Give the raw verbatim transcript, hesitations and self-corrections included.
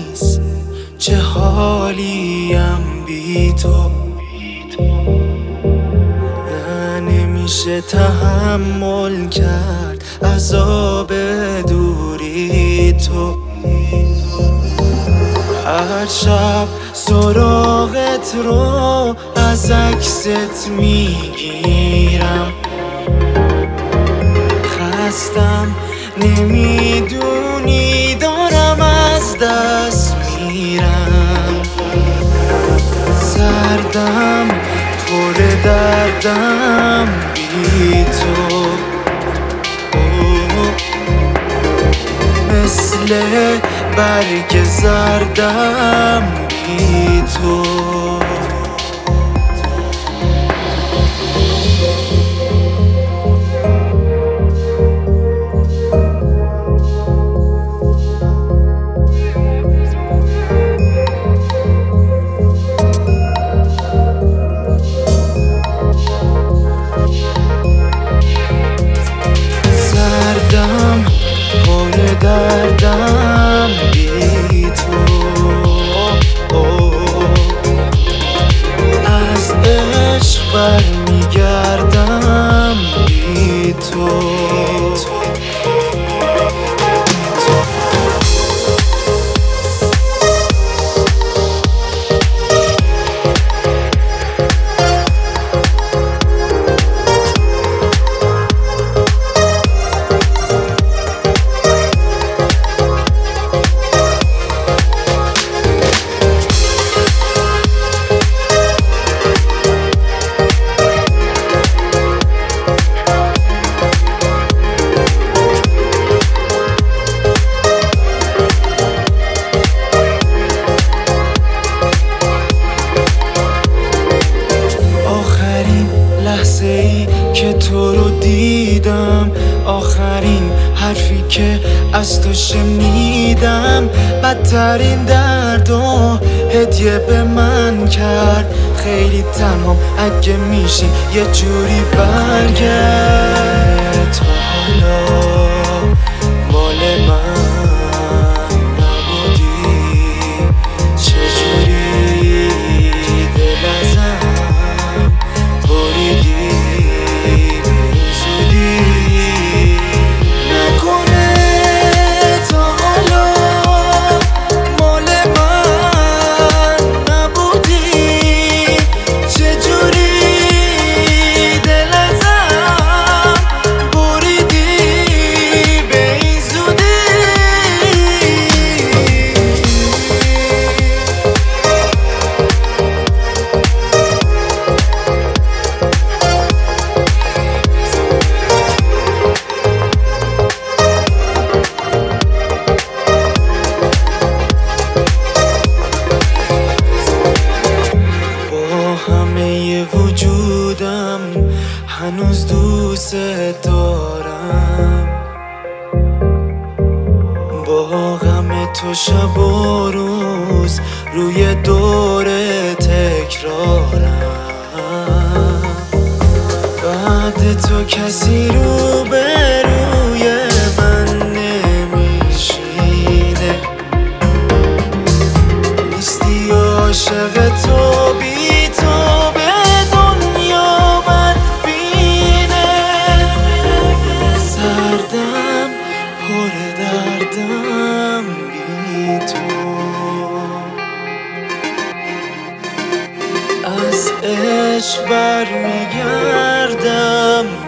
نیست چه حالیم بی تو. نه نمیشه تحمل کرد عذاب دوری تو. هر شب سراغت رو از عکست میگیرم، خستم نمیدونی دارم از دست میرم. سردم پر دردم بی تو، مثل برگ زردم بی تو. سردم پر دردم بی تو، از عشق برمیگردم بی تو. لحظه ای که تو رو دیدم، آخرین حرفی که از تو شنیدم، بدترین درد و هدیه به من کرد. خیلی تنهام اگه میشی یه جوری برگرد. تا حالا مال من نبودی، چجوری دل ازم بریدی زودی. نکنه تا حالا مال من نبودی، چجوری دل ازم بریدی به این زودی. همه وجودم هنوز دوست دارم، با غم تو شب و روز روی دور تکرارم. بعد تو کسی رو به روی من نمیشینه، نیستی عاشق تو بی تو به دنیا بدبینه. سردم پر دردم بی تو، از عشق برمیگردم